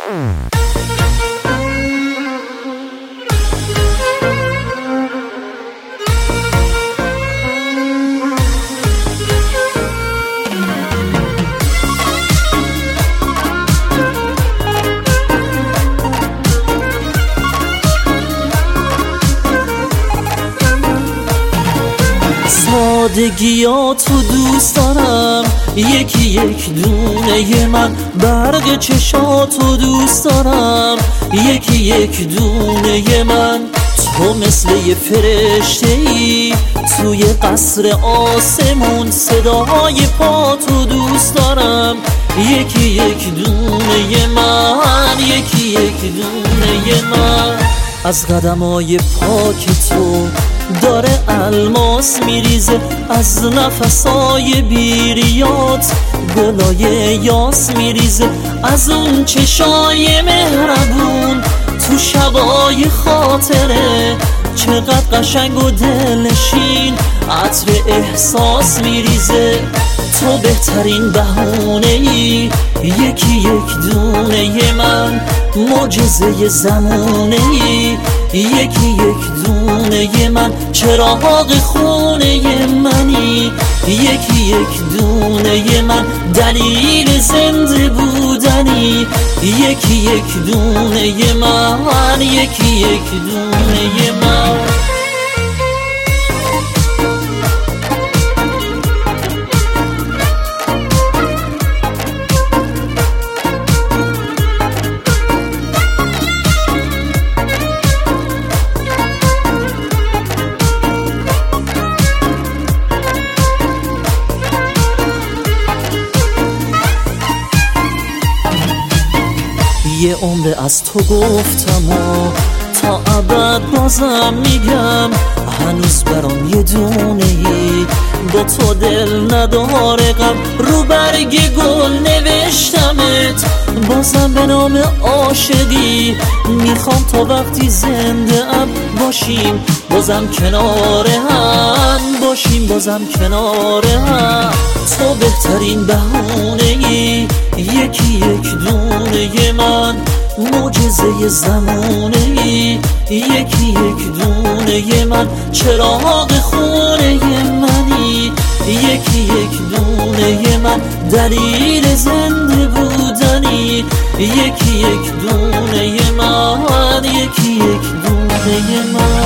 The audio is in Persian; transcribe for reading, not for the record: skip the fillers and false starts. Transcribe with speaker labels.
Speaker 1: سادگیاتو دوست دارم، یکی یک دونه من. برق چشاتو دوست دارم، یکی یک دونه من. تو مثل یه فرشته‌ای توی قصر آسمون. صدای پاتو دوست دارم، یکی یک دونه من، یکی یک دونه من. از قدمای پاک تو داره الماس میریزه، از نفسای بیریات گلای یاس میریزه، از اون چشای مهربون تو شبای خاطره. چقدر قشنگ و دلنشین عطر احساس میریزه. تو بهترین بهونه‌ای، یکی یک دونه من. معجزه زمانه‌ای، یکی یک دونه من. چراغ خونه منی، یکی یک دونه من. دلیل زنده بودنی، یکی یک دونه من، یکی یک دونه من. یه عمر از تو گفتم و تا ابد بازم میگم، هنوز برام یه دونه ای با تو دل نداره غم. رو برگ گل نوشتمت بازم به نام عاشقی. میخوام تا وقتی زنده ام باشیم بازم کنار هم، باشیم بازم کنار هم. تو بهترین بهونه ای، یکی یک دونه من. معجزه زمانه ای، یکی یک دونه من. چراغ خونه منی، یکی یک دونه من. دلیل زنده بودنی، یکی یک دونه من، یکی یک دونه من.